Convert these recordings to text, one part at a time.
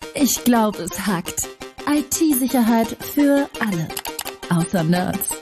Ich glaube, es hackt. IT-Sicherheit für alle. Außer Nerds.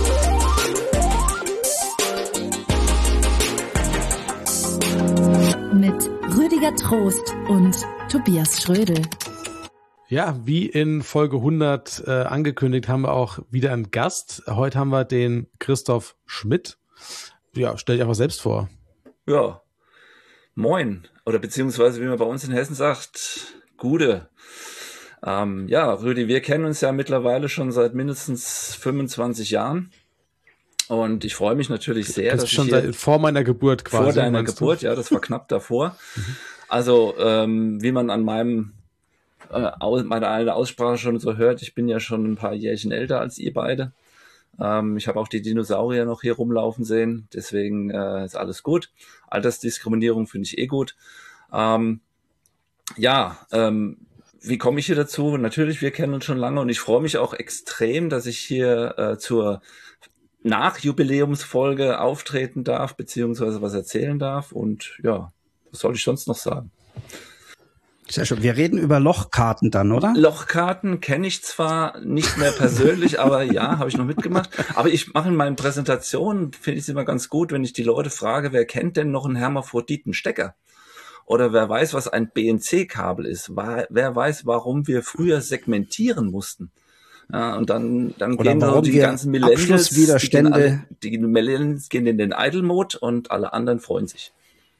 Mit Rüdiger Trost und Tobias Schrödel. Ja, wie in Folge 100 angekündigt, haben wir auch wieder einen Gast. Heute haben wir den Christoph Schmidt. Ja, stell dich einfach selbst vor. Ja, moin. Oder beziehungsweise, wie man bei uns in Hessen sagt, Gude. Ja, Rüdi, wir kennen uns ja mittlerweile schon seit mindestens 25 Jahren. Und ich freue mich natürlich sehr, das ist schon seit vor meiner Geburt quasi. Vor deiner Geburt, ja, das war knapp davor. Also, wie man an meiner Aussprache schon so hört, ich bin ja schon ein paar Jährchen älter als ihr beide. Ich habe auch die Dinosaurier noch hier rumlaufen sehen, deswegen ist alles gut. Altersdiskriminierung finde ich gut. Wie komme ich hier dazu? Natürlich, wir kennen uns schon lange und ich freue mich auch extrem, dass ich hier zur Nachjubiläumsfolge auftreten darf, beziehungsweise was erzählen darf. Und ja, was soll ich sonst noch sagen? Sehr schön. Wir reden über Lochkarten dann, oder? Lochkarten kenne ich zwar nicht mehr persönlich, aber ja, habe ich noch mitgemacht. Aber ich mache in meinen Präsentationen, finde ich es immer ganz gut, wenn ich die Leute frage, wer kennt denn noch einen Hermaphroditenstecker? Oder wer weiß, was ein BNC-Kabel ist? Wer weiß, warum wir früher segmentieren mussten? Ja, und dann gehen so die ganzen Millennials, die Millennials gehen in den Idle-Mode und alle anderen freuen sich.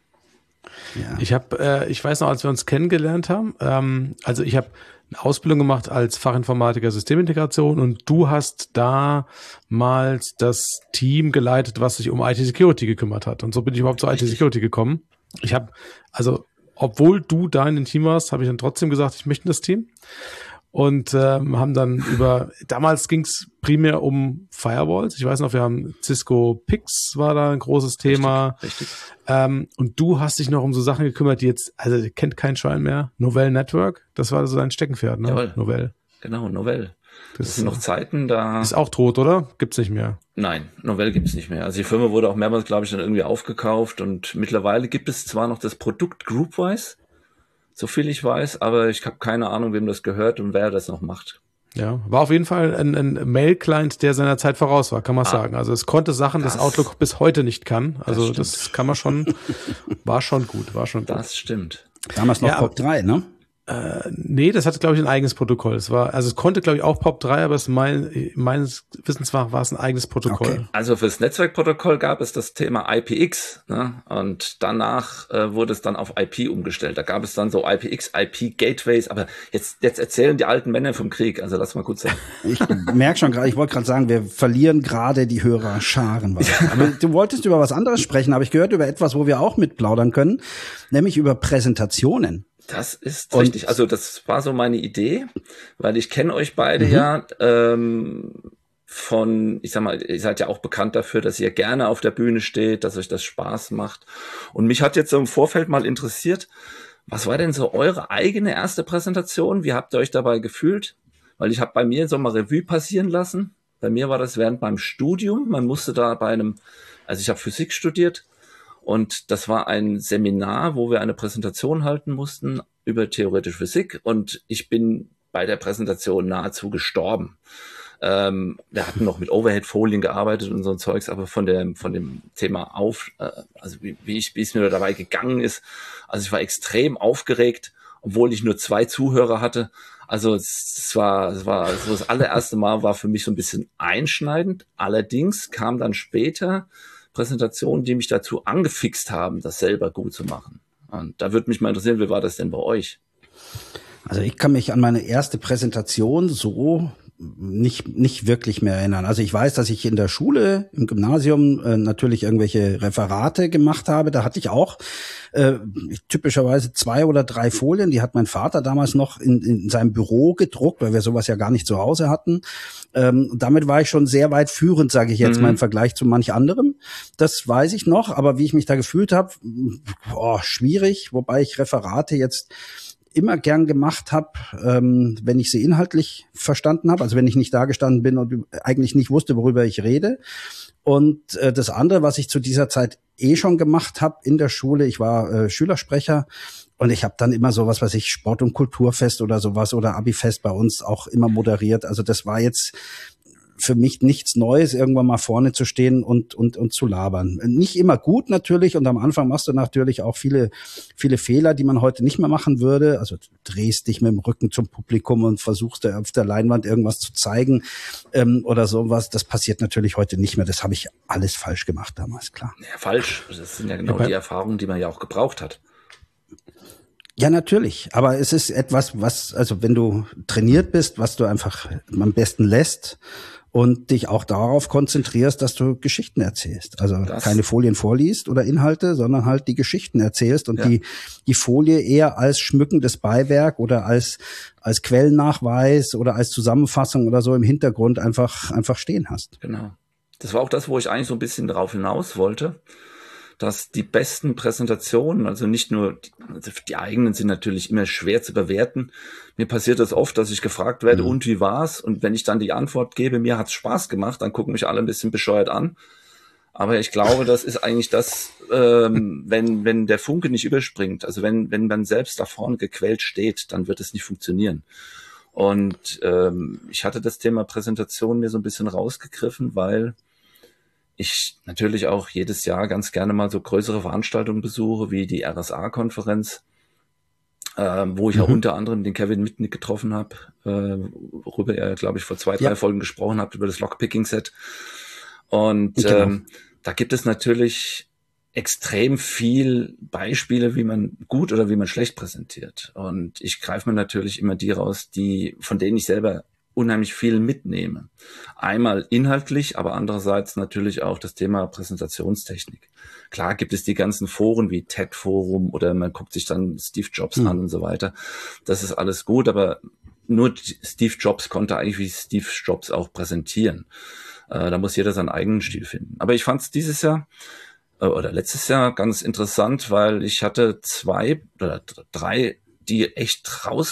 Ja. Ich weiß noch, als wir uns kennengelernt haben, also ich habe eine Ausbildung gemacht als Fachinformatiker Systemintegration und du hast damals das Team geleitet, was sich um IT-Security gekümmert hat. Und so bin ich überhaupt zur IT-Security gekommen. Ich habe, also obwohl du da in dem Team warst, habe ich dann trotzdem gesagt, ich möchte das Team. Und haben dann damals ging es primär um Firewalls. Ich weiß noch, wir haben Cisco Pix war da ein großes Thema. Richtig. Und du hast dich noch um so Sachen gekümmert, die jetzt, also kennt kein Schwein mehr. Novell Network, das war so dein Steckenpferd, ne? Jawohl. Novell. Genau, Novell. Das sind noch Zeiten, da... Ist auch tot, oder? Gibt's nicht mehr? Nein, Novell gibt's nicht mehr. Also die Firma wurde auch mehrmals, glaube ich, dann irgendwie aufgekauft und mittlerweile gibt es zwar noch das Produkt Groupwise, so viel ich weiß, aber ich habe keine Ahnung, wem das gehört und wer das noch macht. Ja, war auf jeden Fall ein Mail-Client, der seiner Zeit voraus war, kann man sagen. Also es konnte Sachen, das Outlook bis heute nicht kann. Also das kann man schon, war schon gut. Das stimmt. Damals noch POP3, ne? Nee, das hatte, glaube ich, ein eigenes Protokoll. Es konnte, glaube ich, auch POP3, aber meines Wissens war es ein eigenes Protokoll. Okay. Also fürs Netzwerkprotokoll gab es das Thema IPX, ne? Und danach wurde es dann auf IP umgestellt. Da gab es dann so IPX, IP-Gateways, aber jetzt erzählen die alten Männer vom Krieg, also lass mal gut sein. Ich merke schon gerade, ich wollte gerade sagen, wir verlieren gerade die Hörerscharen. Aber du wolltest über was anderes sprechen, habe ich gehört, über etwas, wo wir auch mitplaudern können, nämlich über Präsentationen. Das ist richtig. Also das war so meine Idee, weil ich kenne euch beide ja ich sag mal, ihr seid ja auch bekannt dafür, dass ihr gerne auf der Bühne steht, dass euch das Spaß macht. Und mich hat jetzt so im Vorfeld mal interessiert, was war denn so eure eigene erste Präsentation? Wie habt ihr euch dabei gefühlt? Weil ich habe bei mir so mal Revue passieren lassen. Bei mir war das während meinem Studium. Man musste da ich habe Physik studiert. Und das war ein Seminar, wo wir eine Präsentation halten mussten über theoretische Physik. Und ich bin bei der Präsentation nahezu gestorben. Wir hatten noch mit Overhead-Folien gearbeitet und so ein Zeugs, aber von dem Thema also wie es mir dabei gegangen ist. Also ich war extrem aufgeregt, obwohl ich nur 2 Zuhörer hatte. Also es war so das allererste Mal war für mich so ein bisschen einschneidend. Allerdings kam dann später Präsentationen, die mich dazu angefixt haben, das selber gut zu machen. Und da würde mich mal interessieren, wie war das denn bei euch? Also ich kann mich an meine erste Präsentation so nicht wirklich mehr erinnern. Also ich weiß, dass ich in der Schule, im Gymnasium natürlich irgendwelche Referate gemacht habe. Da hatte ich auch typischerweise 2 oder 3 Folien. Die hat mein Vater damals noch in seinem Büro gedruckt, weil wir sowas ja gar nicht zu Hause hatten. Damit war ich schon sehr weit führend, sage ich jetzt mal im Vergleich zu manch anderem. Das weiß ich noch. Aber wie ich mich da gefühlt habe, schwierig. Wobei ich Referate jetzt immer gern gemacht habe, wenn ich sie inhaltlich verstanden habe, also wenn ich nicht da gestanden bin und eigentlich nicht wusste, worüber ich rede. Und das andere, was ich zu dieser Zeit schon gemacht habe in der Schule, ich war Schülersprecher Und ich habe dann immer sowas, was ich Sport- und Kulturfest oder sowas oder Abifest bei uns auch immer moderiert. Also das war jetzt für mich nichts Neues, irgendwann mal vorne zu stehen und zu labern. Nicht immer gut natürlich, und am Anfang machst du natürlich auch viele Fehler, die man heute nicht mehr machen würde. Also du drehst dich mit dem Rücken zum Publikum und versuchst auf der Leinwand irgendwas zu zeigen oder sowas. Das passiert natürlich heute nicht mehr. Das habe ich alles falsch gemacht damals, klar. Ja, falsch. Das sind ja genau die Erfahrungen, die man ja auch gebraucht hat. Ja, natürlich. Aber es ist etwas, also wenn du trainiert bist, was du einfach am besten lässt und dich auch darauf konzentrierst, dass du Geschichten erzählst. Also keine Folien vorliest oder Inhalte, sondern halt die Geschichten erzählst und die Folie eher als schmückendes Beiwerk oder als Quellennachweis oder als Zusammenfassung oder so im Hintergrund einfach stehen hast. Genau. Das war auch das, wo ich eigentlich so ein bisschen drauf hinaus wollte, dass die besten Präsentationen, also nicht nur die eigenen, sind natürlich immer schwer zu bewerten. Mir passiert das oft, dass ich gefragt werde, und wie war's? Und wenn ich dann die Antwort gebe, mir hat's Spaß gemacht, dann gucken mich alle ein bisschen bescheuert an. Aber ich glaube, das ist eigentlich das, wenn der Funke nicht überspringt, also wenn man selbst da vorne gequält steht, dann wird es nicht funktionieren. Und ich hatte das Thema Präsentation mir so ein bisschen rausgegriffen, weil ich natürlich auch jedes Jahr ganz gerne mal so größere Veranstaltungen besuche, wie die RSA-Konferenz, wo ich ja unter anderem den Kevin Mitnick getroffen habe, worüber er, glaube ich, vor 2-3 Folgen gesprochen hat, über das Lockpicking-Set. Und da gibt es natürlich extrem viel Beispiele, wie man gut oder wie man schlecht präsentiert. Und ich greife mir natürlich immer die raus, von denen ich selber unheimlich viel mitnehme. Einmal inhaltlich, aber andererseits natürlich auch das Thema Präsentationstechnik. Klar gibt es die ganzen Foren wie TED-Forum oder man guckt sich dann Steve Jobs an und so weiter. Das ist alles gut, aber nur Steve Jobs konnte eigentlich wie Steve Jobs auch präsentieren. Da muss jeder seinen eigenen Stil finden. Aber ich fand es dieses Jahr oder letztes Jahr ganz interessant, weil ich hatte 2 oder 3, die echt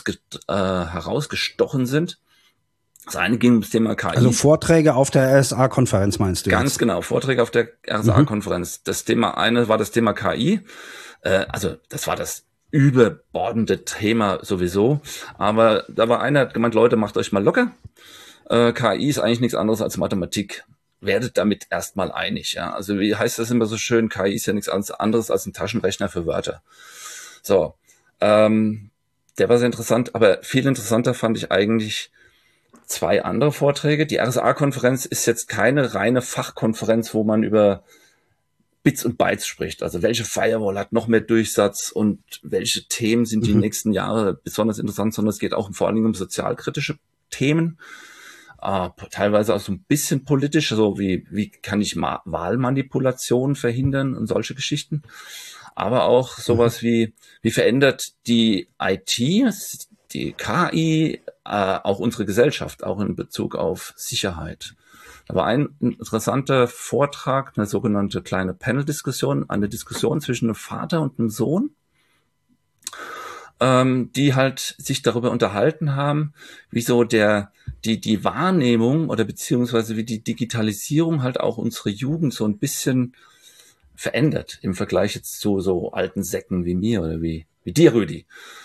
herausgestochen sind. Das eine ging ums Thema KI. Also Vorträge auf der RSA-Konferenz meinst du? Ganz genau, Vorträge auf der RSA-Konferenz. Das Thema eine war das Thema KI. Also das war das überbordende Thema sowieso. Aber da war einer, hat gemeint, Leute, macht euch mal locker. KI ist eigentlich nichts anderes als Mathematik. Werdet damit erstmal einig. Ja? Also wie heißt das immer so schön? KI ist ja nichts anderes als ein Taschenrechner für Wörter. So, der war sehr interessant. Aber viel interessanter fand ich eigentlich 2 andere Vorträge. Die RSA-Konferenz ist jetzt keine reine Fachkonferenz, wo man über Bits und Bytes spricht. Also welche Firewall hat noch mehr Durchsatz und welche Themen sind die nächsten Jahre besonders interessant, sondern es geht auch vor allen Dingen um sozialkritische Themen. Teilweise auch so ein bisschen politisch, so wie kann ich Wahlmanipulationen verhindern und solche Geschichten. Aber auch sowas wie verändert die IT, die KI, auch unsere Gesellschaft, auch in Bezug auf Sicherheit. Da war ein interessanter Vortrag, eine sogenannte kleine Panel-Diskussion, eine Diskussion zwischen einem Vater und einem Sohn, die halt sich darüber unterhalten haben, wieso die Wahrnehmung oder beziehungsweise wie die Digitalisierung halt auch unsere Jugend so ein bisschen verändert im Vergleich jetzt zu so alten Säcken wie mir oder wie dir, Rüdi.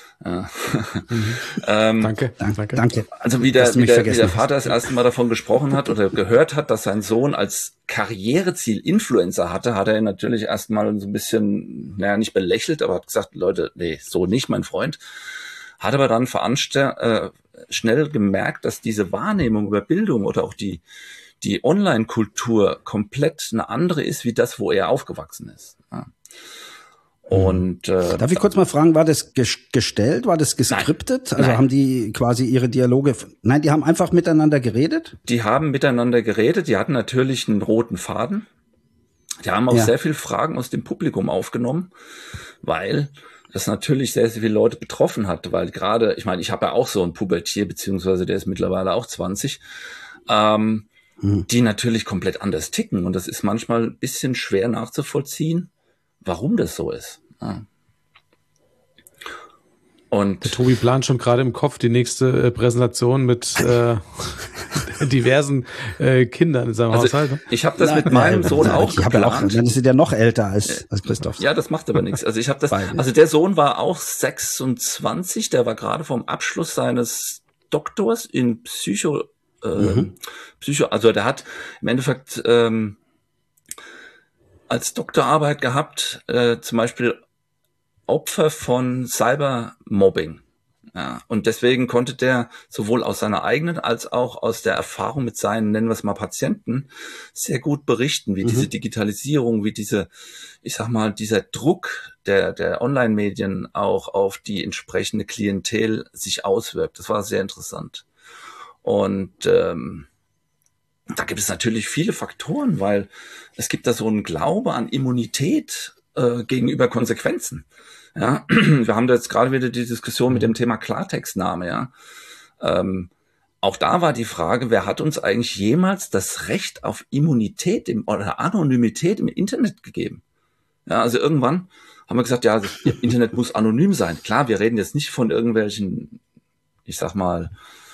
Danke. Also wie der Vater das erste Mal davon gesprochen hat oder gehört hat, dass sein Sohn als Karriereziel Influencer hatte, hat er natürlich erstmal so ein bisschen, nicht belächelt, aber hat gesagt, Leute, nee, so nicht, mein Freund. Hat aber dann schnell gemerkt, dass diese Wahrnehmung über Bildung oder auch die Online-Kultur komplett eine andere ist, wie das, wo er aufgewachsen ist. Ja. Und darf ich kurz mal fragen, war das gestellt, war das geskriptet? Nein. Also haben die quasi ihre Dialoge? Nein, die haben einfach miteinander geredet? Die haben miteinander geredet, die hatten natürlich einen roten Faden. Die haben auch sehr viele Fragen aus dem Publikum aufgenommen, weil das natürlich sehr, sehr viele Leute betroffen hat, weil gerade, ich meine, ich habe ja auch so ein Pubertier, beziehungsweise der ist mittlerweile auch 20, die natürlich komplett anders ticken und das ist manchmal ein bisschen schwer nachzuvollziehen, warum das so ist. Ja. Und der Tobi plant schon gerade im Kopf die nächste Präsentation mit diversen Kindern in seinem Haushalt. Ich habe das mit meinem Sohn auch geplant. Dann ist er noch älter als Christoph. Ja, das macht aber nichts. Also ich habe das. Also der Sohn war auch 26. Der war gerade vom Abschluss seines Doktors in Psycho. Also der hat im Endeffekt als Doktorarbeit gehabt, zum Beispiel Opfer von Cybermobbing. Ja, und deswegen konnte der sowohl aus seiner eigenen als auch aus der Erfahrung mit seinen, nennen wir es mal, Patienten, sehr gut berichten, wie diese Digitalisierung, wie diese, ich sag mal, dieser Druck der Online-Medien auch auf die entsprechende Klientel sich auswirkt. Das war sehr interessant. Und da gibt es natürlich viele Faktoren, weil es gibt da so einen Glaube an Immunität gegenüber Konsequenzen. Ja, wir haben da jetzt gerade wieder die Diskussion mit dem Thema Klartextname, ja. Auch da war die Frage, wer hat uns eigentlich jemals das Recht auf Immunität oder Anonymität im Internet gegeben? Ja, also irgendwann haben wir gesagt, ja, das Internet muss anonym sein. Klar, wir reden jetzt nicht von irgendwelchen, ich sag mal,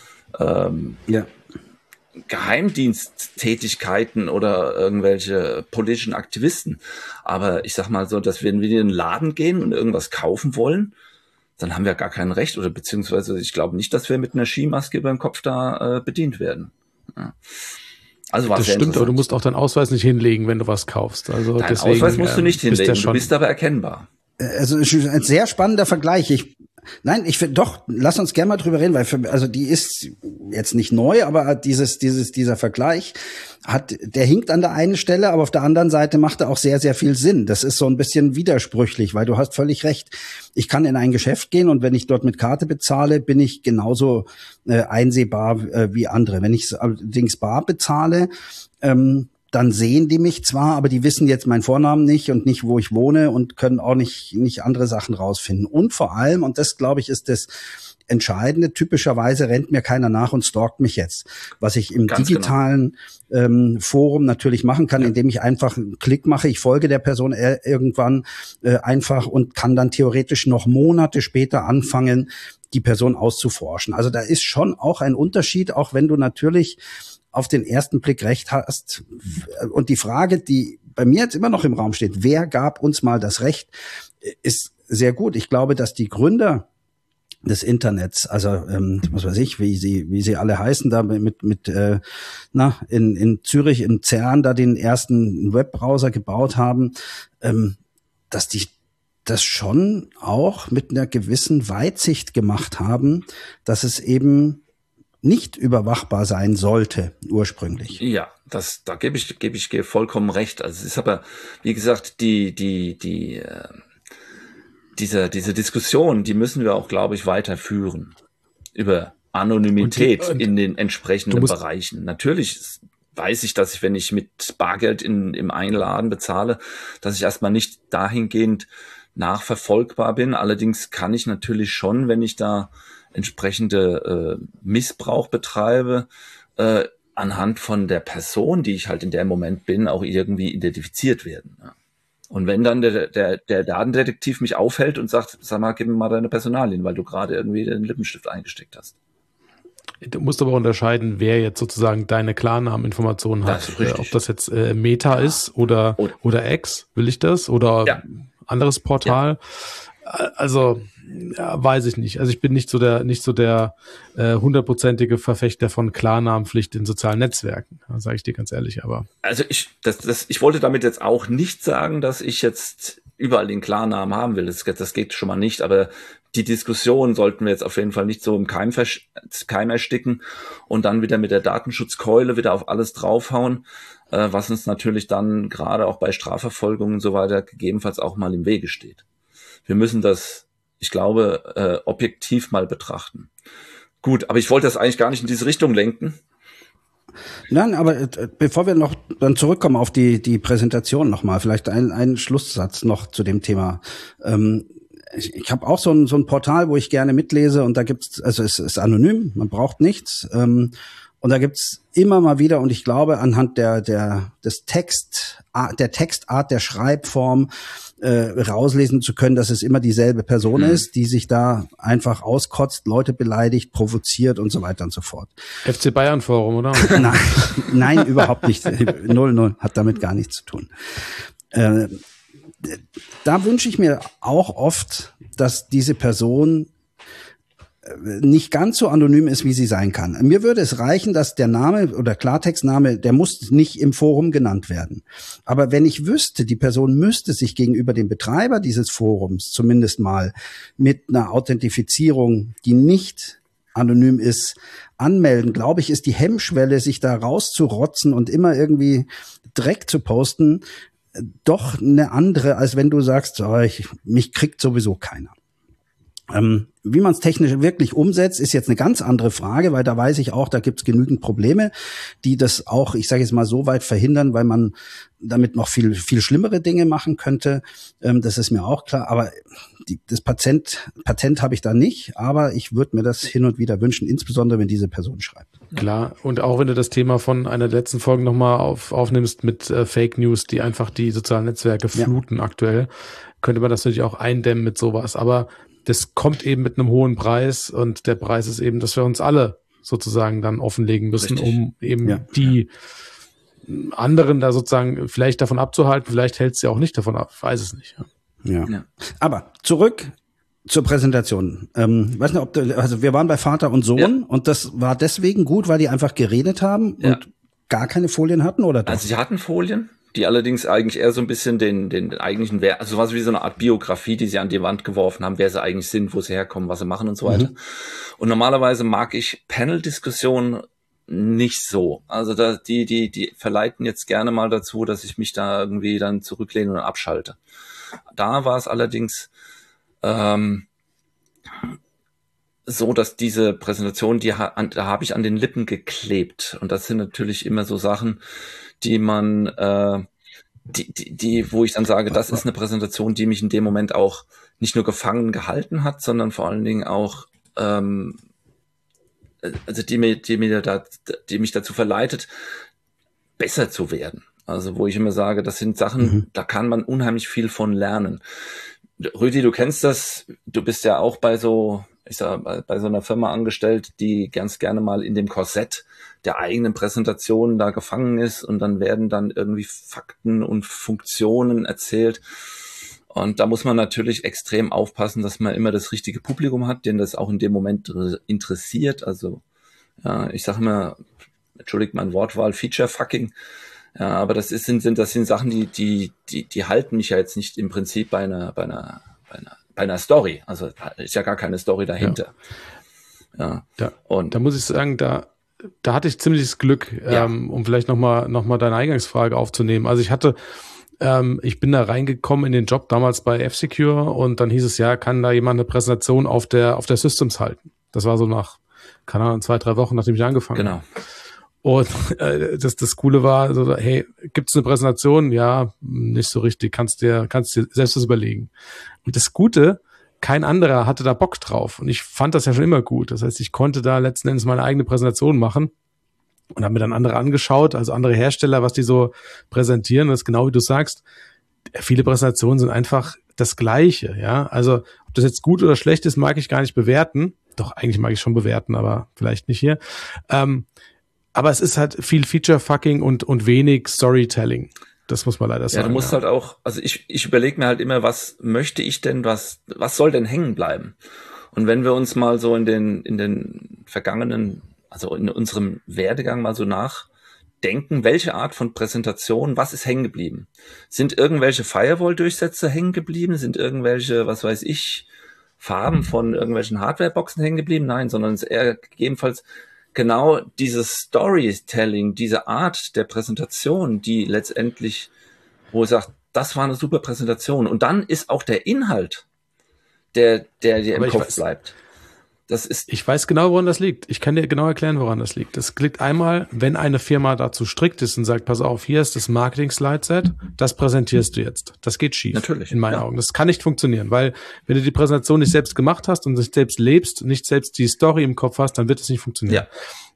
Geheimdiensttätigkeiten oder irgendwelche politischen Aktivisten. Aber ich sag mal so, dass wenn wir in den Laden gehen und irgendwas kaufen wollen, dann haben wir gar kein Recht oder beziehungsweise ich glaube nicht, dass wir mit einer Skimaske über den Kopf da bedient werden. Ja. Also war das stimmt, aber du musst auch deinen Ausweis nicht hinlegen, wenn du was kaufst. Also deinen deswegen, Ausweis musst du nicht hinlegen, du bist aber erkennbar. Also ein sehr spannender Vergleich. Ich finde doch, lass uns gerne mal drüber reden, weil also die ist jetzt nicht neu, aber dieser Vergleich der hinkt an der einen Stelle, aber auf der anderen Seite macht er auch sehr, sehr viel Sinn. Das ist so ein bisschen widersprüchlich, weil du hast völlig recht. Ich kann in ein Geschäft gehen und wenn ich dort mit Karte bezahle, bin ich genauso einsehbar wie andere. Wenn ich allerdings bar bezahle, dann sehen die mich zwar, aber die wissen jetzt meinen Vornamen nicht und nicht, wo ich wohne und können auch nicht andere Sachen rausfinden. Und vor allem, und das, glaube ich, ist das Entscheidende, typischerweise rennt mir keiner nach und stalkt mich jetzt. Was ich im digitalen Forum natürlich machen kann, indem ich einfach einen Klick mache, ich folge der Person irgendwann einfach und kann dann theoretisch noch Monate später anfangen, die Person auszuforschen. Also da ist schon auch ein Unterschied, auch wenn du natürlich auf den ersten Blick recht hast. Und die Frage, die bei mir jetzt immer noch im Raum steht, wer gab uns mal das Recht, ist sehr gut. Ich glaube, dass die Gründer des Internets, also was weiß ich, wie sie alle heißen, da in Zürich, in CERN, da den ersten Webbrowser gebaut haben, dass die das schon auch mit einer gewissen Weitsicht gemacht haben, dass es eben nicht überwachbar sein sollte, ursprünglich. Ja, da gebe ich vollkommen recht. Also es ist aber, wie gesagt, diese Diskussion, die müssen wir auch, glaube ich, weiterführen. Über Anonymität in den entsprechenden Bereichen. Natürlich weiß ich, dass ich, wenn ich mit Bargeld im Einladen bezahle, dass ich erstmal nicht dahingehend nachverfolgbar bin. Allerdings kann ich natürlich schon, wenn ich da entsprechende Missbrauch betreibe, anhand von der Person, die ich halt in dem Moment bin, auch irgendwie identifiziert werden. Ja. Und wenn dann der Datendetektiv mich aufhält und sagt, sag mal, gib mir mal deine Personalien, weil du gerade irgendwie den Lippenstift eingesteckt hast. Du musst aber unterscheiden, wer jetzt sozusagen deine Klarnameninformationen hat. Ob das jetzt Meta ist oder X, will ich das? Oder anderes Portal. Ja. Also weiß ich nicht. Also ich bin nicht so der 100%ige Verfechter von Klarnamenpflicht in sozialen Netzwerken, sage ich dir ganz ehrlich. Aber also ich wollte damit jetzt auch nicht sagen, dass ich jetzt überall den Klarnamen haben will. Das geht schon mal nicht. Aber die Diskussion sollten wir jetzt auf jeden Fall nicht so im Keim ersticken und dann wieder mit der Datenschutzkeule wieder auf alles draufhauen, was uns natürlich dann gerade auch bei Strafverfolgung und so weiter gegebenenfalls auch mal im Wege steht. Wir müssen das, ich glaube, objektiv mal betrachten. Gut, aber ich wollte das eigentlich gar nicht in diese Richtung lenken. Nein, aber bevor wir noch dann zurückkommen auf die Präsentation nochmal, vielleicht einen Schlusssatz noch zu dem Thema. Ich habe auch so ein Portal, wo ich gerne mitlese und da gibt's, also es ist anonym, man braucht nichts. Und da gibt's immer mal wieder, und ich glaube, anhand der Textart, der Schreibform, rauslesen zu können, dass es immer dieselbe Person ist, die sich da einfach auskotzt, Leute beleidigt, provoziert und so weiter und so fort. FC Bayern Forum, oder? Nein, überhaupt nicht. 0-0, hat damit gar nichts zu tun. Da wünsche ich mir auch oft, dass diese Person nicht ganz so anonym ist, wie sie sein kann. Mir würde es reichen, dass der Name oder Klartextname, der muss nicht im Forum genannt werden. Aber wenn ich wüsste, die Person müsste sich gegenüber dem Betreiber dieses Forums zumindest mal mit einer Authentifizierung, die nicht anonym ist, anmelden, glaube ich, ist die Hemmschwelle, sich da rauszurotzen und immer irgendwie Dreck zu posten, doch eine andere, als wenn du sagst, mich kriegt sowieso keiner. Wie man es technisch wirklich umsetzt, ist jetzt eine ganz andere Frage, weil da weiß ich auch, da gibt es genügend Probleme, die das auch, ich sage jetzt mal, so weit verhindern, weil man damit noch viel schlimmere Dinge machen könnte. Das ist mir auch klar. Aber das Patent habe ich da nicht, aber ich würde mir das hin und wieder wünschen, insbesondere wenn diese Person schreibt. Klar, und auch wenn du das Thema von einer der letzten Folgen nochmal aufnimmst mit Fake News, die einfach die sozialen Netzwerke fluten aktuell, könnte man das natürlich auch eindämmen mit sowas. Aber das kommt eben mit einem hohen Preis, und der Preis ist eben, dass wir uns alle sozusagen dann offenlegen müssen, um eben die anderen da sozusagen vielleicht davon abzuhalten. Vielleicht hält es ja auch nicht davon ab, ich weiß es nicht. Ja. Aber zurück zur Präsentation. Weiß nicht, also wir waren bei Vater und Sohn und das war deswegen gut, weil die einfach geredet haben und gar keine Folien hatten, oder doch? Also sie hatten Folien, die allerdings eigentlich eher so ein bisschen den eigentlichen Wert, also was wie so eine Art Biografie, die sie an die Wand geworfen haben, wer sie eigentlich sind, wo sie herkommen, was sie machen und so weiter. Und normalerweise mag ich Panel-Diskussionen nicht so. Also die verleiten jetzt gerne mal dazu, dass ich mich da irgendwie dann zurücklehne und abschalte. Da war es allerdings so, dass diese Präsentation, da habe ich an den Lippen geklebt. Und das sind natürlich immer so Sachen, die man, wo ich dann sage, das ist eine Präsentation, die mich in dem Moment auch nicht nur gefangen gehalten hat, sondern vor allen Dingen auch, also die mich dazu verleitet, besser zu werden. Also wo ich immer sage, das sind Sachen, da kann man unheimlich viel von lernen. Rüdi, du kennst das, du bist ja auch bei so einer Firma angestellt, die ganz gerne mal in dem Korsett der eigenen Präsentation da gefangen ist, und dann werden dann irgendwie Fakten und Funktionen erzählt. Und da muss man natürlich extrem aufpassen, dass man immer das richtige Publikum hat, den das auch in dem Moment interessiert. Also ich sage immer, entschuldigt mein Wortwahl, Feature-Fucking. Ja, aber das sind Sachen, die halten mich ja jetzt nicht im Prinzip bei einer Story. Also ist ja gar keine Story dahinter. Ja. Und da muss ich sagen, da hatte ich ziemliches Glück, um vielleicht noch mal deine Eingangsfrage aufzunehmen. Also ich bin da reingekommen in den Job damals bei F-Secure, und dann hieß es kann da jemand eine Präsentation auf der Systems halten. Das war so nach, keine Ahnung, 2-3 Wochen, nachdem ich angefangen habe. Und das Coole war, so, hey, gibt's eine Präsentation? Ja, nicht so richtig, kannst dir selbst das überlegen. Und das Gute, kein anderer hatte da Bock drauf. Und ich fand das ja schon immer gut. Das heißt, ich konnte da letzten Endes meine eigene Präsentation machen und habe mir dann andere angeschaut, also andere Hersteller, was die so präsentieren. Das ist genau wie du sagst, viele Präsentationen sind einfach das Gleiche, ja. Also, ob das jetzt gut oder schlecht ist, mag ich gar nicht bewerten. Doch, eigentlich mag ich schon bewerten, aber vielleicht nicht hier. Aber es ist halt viel Feature-Fucking und wenig Storytelling. Das muss man leider sagen. Ja, du musst halt auch, also ich überlege mir halt immer, was möchte ich denn, was soll denn hängen bleiben? Und wenn wir uns mal so in den vergangenen, also in unserem Werdegang mal so nachdenken, welche Art von Präsentation, was ist hängen geblieben? Sind irgendwelche Firewall-Durchsätze hängen geblieben? Sind irgendwelche, was weiß ich, Farben von irgendwelchen Hardwareboxen hängen geblieben? Nein, sondern es ist eher gegebenenfalls genau dieses Storytelling, diese Art der Präsentation, die letztendlich, wo ich sage, das war eine super Präsentation. Und dann ist auch der Inhalt, der dir im Kopf bleibt. Ich weiß genau, woran das liegt. Ich kann dir genau erklären, woran das liegt. Das liegt einmal, wenn eine Firma dazu strikt ist und sagt, pass auf, hier ist das Marketing-Slide-Set, das präsentierst du jetzt. Das geht schief. Natürlich. In meinen Augen. Das kann nicht funktionieren, weil wenn du die Präsentation nicht selbst gemacht hast und nicht selbst lebst, nicht selbst die Story im Kopf hast, dann wird es nicht funktionieren. Ja.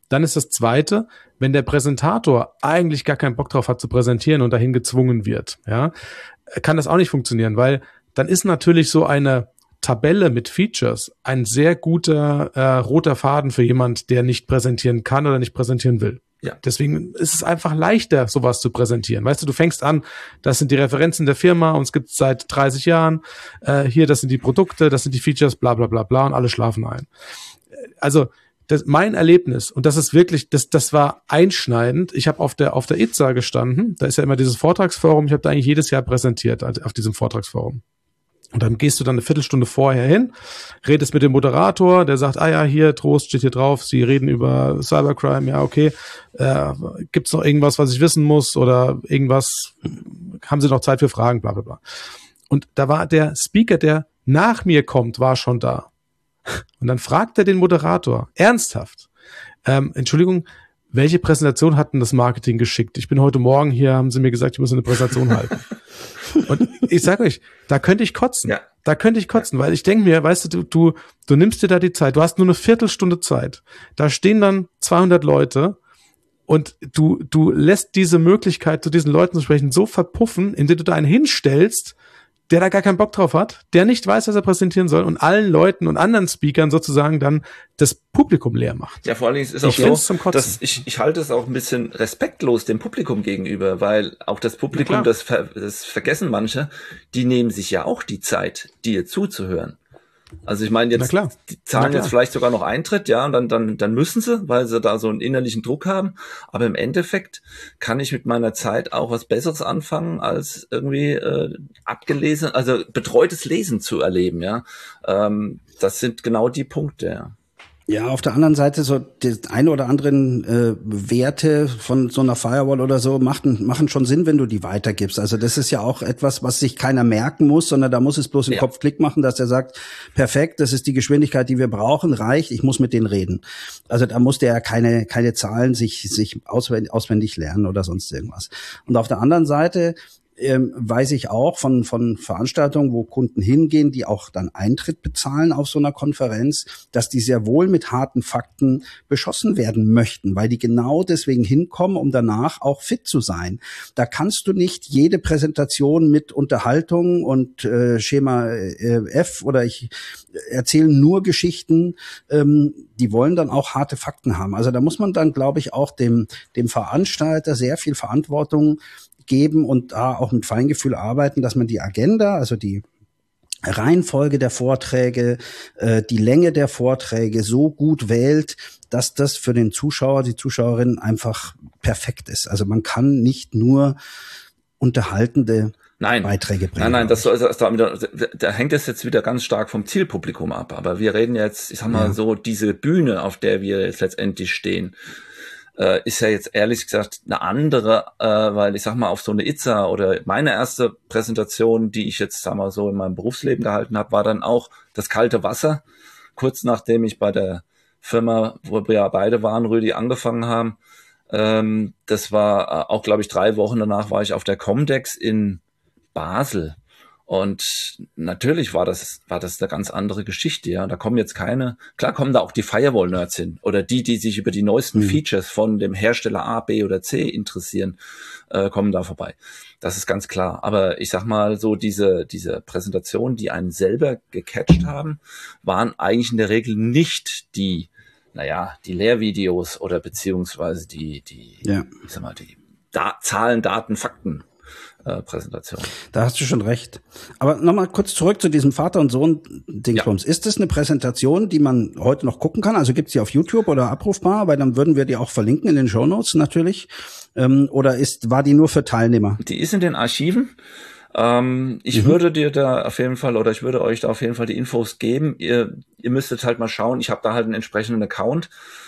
Dann ist das Zweite, wenn der Präsentator eigentlich gar keinen Bock drauf hat zu präsentieren und dahin gezwungen wird, ja, kann das auch nicht funktionieren, weil dann ist natürlich so eine Tabelle mit Features ein sehr guter roter Faden für jemand, der nicht präsentieren kann oder nicht präsentieren will. Ja. Deswegen ist es einfach leichter, sowas zu präsentieren. Weißt du, du fängst an, das sind die Referenzen der Firma, uns gibt es seit 30 Jahren, hier, das sind die Produkte, das sind die Features, bla bla bla bla, und alle schlafen ein. Also mein Erlebnis, und das ist wirklich, das war einschneidend, ich habe auf der ITSA gestanden, da ist ja immer dieses Vortragsforum, ich habe da eigentlich jedes Jahr präsentiert auf diesem Vortragsforum. Und dann gehst du dann eine Viertelstunde vorher hin, redest mit dem Moderator, der sagt, ja, hier, Trost steht hier drauf, Sie reden über Cybercrime, ja, okay, gibt's noch irgendwas, was ich wissen muss, oder irgendwas, haben Sie noch Zeit für Fragen, bla bla bla. Und da war der Speaker, der nach mir kommt, war schon da. Und dann fragt er den Moderator, ernsthaft, Entschuldigung, welche Präsentation hat denn das Marketing geschickt? Ich bin heute Morgen hier, haben Sie mir gesagt, ich muss eine Präsentation halten. Und ich sage euch, da könnte ich kotzen. Ja. Da könnte ich kotzen, weil ich denke mir, weißt du, du nimmst dir da die Zeit, du hast nur eine Viertelstunde Zeit. Da stehen dann 200 Leute und du lässt diese Möglichkeit, zu diesen Leuten zu sprechen, so verpuffen, indem du da einen hinstellst, der da gar keinen Bock drauf hat, der nicht weiß, was er präsentieren soll und allen Leuten und anderen Speakern sozusagen dann das Publikum leer macht. Ja, vor allen Dingen ist es auch so, dass ich halte es auch ein bisschen respektlos dem Publikum gegenüber, weil auch das Publikum, das vergessen manche, die nehmen sich ja auch die Zeit, dir zuzuhören. Also ich meine, jetzt die zahlen jetzt vielleicht sogar noch Eintritt, ja, und dann müssen sie, weil sie da so einen innerlichen Druck haben. Aber im Endeffekt kann ich mit meiner Zeit auch was Besseres anfangen, als irgendwie abgelesen, also betreutes Lesen zu erleben, ja. Das sind genau die Punkte, ja. Ja, auf der anderen Seite so die ein oder anderen Werte von so einer Firewall oder so machen schon Sinn, wenn du die weitergibst. Also das ist ja auch etwas, was sich keiner merken muss, sondern da muss es bloß im Kopf Klick machen, dass er sagt, perfekt, das ist die Geschwindigkeit, die wir brauchen, reicht, ich muss mit denen reden. Also da muss der ja keine Zahlen sich auswendig lernen oder sonst irgendwas. Und auf der anderen Seite weiß ich auch von Veranstaltungen, wo Kunden hingehen, die auch dann Eintritt bezahlen auf so einer Konferenz, dass die sehr wohl mit harten Fakten beschossen werden möchten, weil die genau deswegen hinkommen, um danach auch fit zu sein. Da kannst du nicht jede Präsentation mit Unterhaltung und Schema F oder ich erzähle nur Geschichten, die wollen dann auch harte Fakten haben. Also da muss man dann, glaube ich, auch dem Veranstalter sehr viel Verantwortung geben und da auch mit Feingefühl arbeiten, dass man die Agenda, also die Reihenfolge der Vorträge, die Länge der Vorträge so gut wählt, dass das für den Zuschauer, die Zuschauerin einfach perfekt ist. Also man kann nicht nur unterhaltende Beiträge bringen. Nein, da hängt es jetzt wieder ganz stark vom Zielpublikum ab. Aber wir reden jetzt, ich sag mal so, diese Bühne, auf der wir jetzt letztendlich stehen, ist ja jetzt ehrlich gesagt eine andere, weil ich sag mal, auf so eine ITSA oder meine erste Präsentation, die ich jetzt, sag mal, so in meinem Berufsleben gehalten habe, war dann auch das kalte Wasser. Kurz nachdem ich bei der Firma, wo wir ja beide waren, Rüdi, angefangen haben. Das war auch, glaube ich, 3 Wochen danach war ich auf der Comdex in Basel. Und natürlich war das eine ganz andere Geschichte, ja. Da kommen jetzt klar kommen da auch die Firewall-Nerds hin oder die sich über die neuesten Features von dem Hersteller A, B oder C interessieren, kommen da vorbei. Das ist ganz klar. Aber ich sag mal so, diese Präsentationen, die einen selber gecatcht haben, waren eigentlich in der Regel nicht die Lehrvideos oder beziehungsweise die Zahlen, Daten, Fakten. Präsentation. Da hast du schon recht. Aber nochmal kurz zurück zu diesem Vater- und Sohn-Dingsbums. Ja. Ist das eine Präsentation, die man heute noch gucken kann? Also gibt's die auf YouTube oder abrufbar? Weil dann würden wir die auch verlinken in den Shownotes natürlich. Oder war die nur für Teilnehmer? Die ist in den Archiven. Ich würde dir da auf jeden Fall, oder ich würde euch da auf jeden Fall die Infos geben. Ihr müsstet halt mal schauen. Ich habe da halt einen entsprechenden Account.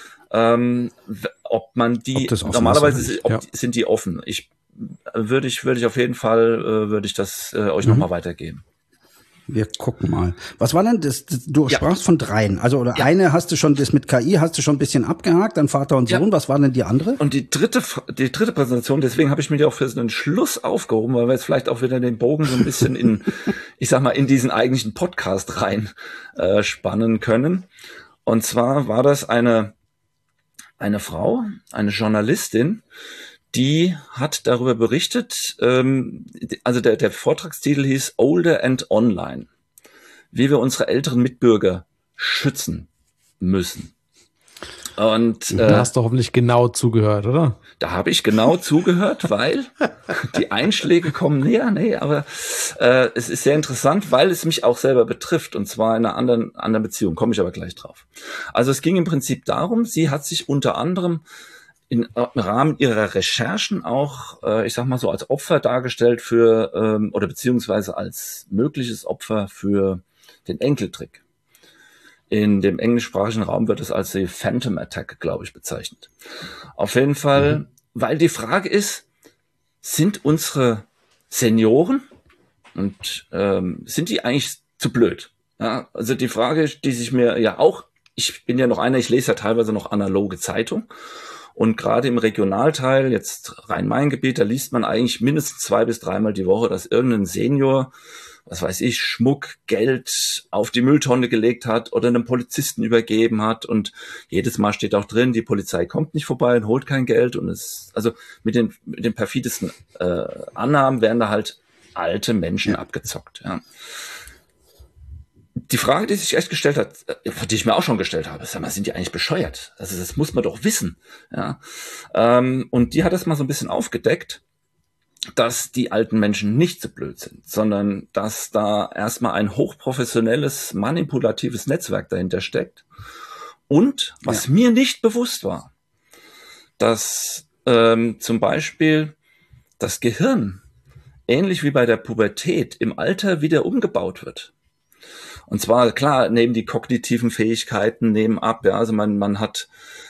Ob man die, normalerweise sind die offen. Würde ich auf jeden Fall, würde ich das euch nochmal weitergeben. Wir gucken mal. Was war denn das? Du sprachst von 3. Also, eine hast du schon, das mit KI hast du schon ein bisschen abgehakt, dann Vater und Sohn. Was war denn die andere? Und die dritte Präsentation, deswegen habe ich mir die auch für so einen Schluss aufgehoben, weil wir jetzt vielleicht auch wieder den Bogen so ein bisschen in diesen eigentlichen Podcast rein spannen können. Und zwar war das eine eine Frau, eine Journalistin, die hat darüber berichtet, also der Vortragstitel hieß Older and Online, wie wir unsere älteren Mitbürger schützen müssen. Und da hast du hoffentlich genau zugehört, oder? Da habe ich genau zugehört, weil die Einschläge kommen näher. Nee, aber es ist sehr interessant, weil es mich auch selber betrifft, und zwar in einer anderen Beziehung. Komme ich aber gleich drauf. Also es ging im Prinzip darum, sie hat sich unter anderem im Rahmen ihrer Recherchen auch, ich sag mal so, als Opfer dargestellt für, oder beziehungsweise als mögliches Opfer für den Enkeltrick. In dem englischsprachigen Raum wird es als die Phantom Attack, glaube ich, bezeichnet. Auf jeden Fall, weil die Frage ist, sind unsere Senioren und sind die eigentlich zu blöd? Ja, also die Frage, die sich mir ja auch, ich bin ja noch einer, ich lese ja teilweise noch analoge Zeitung. Und gerade im Regionalteil, jetzt Rhein-Main-Gebiet, da liest man eigentlich mindestens 2 bis 3 Mal die Woche, dass irgendein Senior, was weiß ich, Schmuck, Geld auf die Mülltonne gelegt hat oder einem Polizisten übergeben hat. Und jedes Mal steht auch drin, die Polizei kommt nicht vorbei und holt kein Geld. Und es, also mit den perfidesten Annahmen werden da halt alte Menschen abgezockt. Ja. Die Frage, die sich echt gestellt hat, die ich mir auch schon gestellt habe, sag mal, sind die eigentlich bescheuert? Also das muss man doch wissen. Ja. Und die hat das mal so ein bisschen aufgedeckt, dass die alten Menschen nicht so blöd sind, sondern dass da erstmal ein hochprofessionelles, manipulatives Netzwerk dahinter steckt. Und was mir nicht bewusst war, dass zum Beispiel das Gehirn, ähnlich wie bei der Pubertät, im Alter wieder umgebaut wird. Und zwar, klar, nehmen die kognitiven Fähigkeiten nehmen ab, ja, also man hat